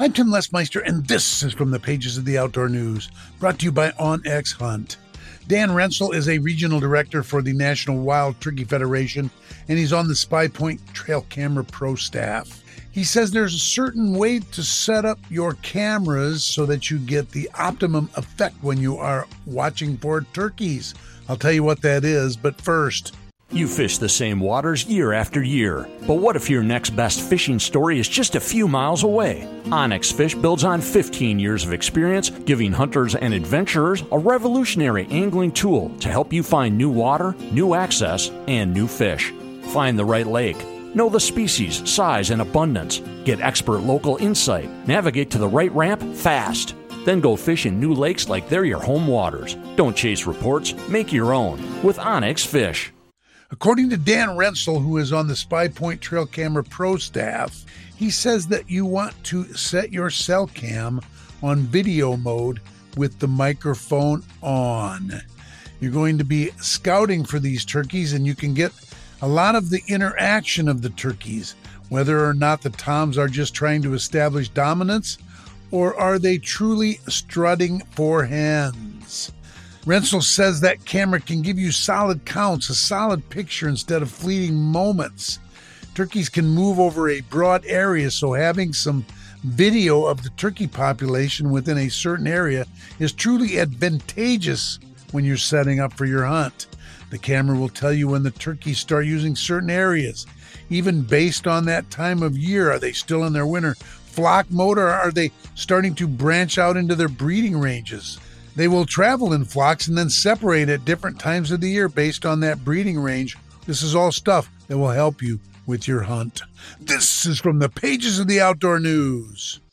I'm Tim Lesmeister, and this is from the pages of the Outdoor News, brought to you by OnX Hunt. Dan Rensel is a regional director for the National Wild Turkey Federation, and he's on the Spy Point Trail Camera Pro staff. He says there's a certain way to set up your cameras so that you get the optimum effect when you are watching for turkeys. I'll tell you what that is, but first... You fish the same waters year after year, but what if your next best fishing story is just a few miles away? Onyx Fish builds on 15 years of experience, giving hunters and adventurers a revolutionary angling tool to help you find new water, new access, and new fish. Find the right lake. Know the species, size, and abundance. Get expert local insight. Navigate to the right ramp fast. Then go fish in new lakes like they're your home waters. Don't chase reports. Make your own with Onyx Fish. According to Dan Rensel, who is on the Spy Point Trail Camera Pro staff, he says that you want to set your cell cam on video mode with the microphone on. You're going to be scouting for these turkeys, and you can get a lot of the interaction of the turkeys, whether or not the toms are just trying to establish dominance, or are they truly strutting for hens. Rensel says that camera can give you solid counts, a solid picture instead of fleeting moments. Turkeys can move over a broad area, so having some video of the turkey population within a certain area is truly advantageous when you're setting up for your hunt. The camera will tell you when the turkeys start using certain areas, even based on that time of year. Are they still in their winter flock mode, or are they starting to branch out into their breeding ranges? They will travel in flocks and then separate at different times of the year based on that breeding range. This is all stuff that will help you with your hunt. This is from the pages of the Outdoor News.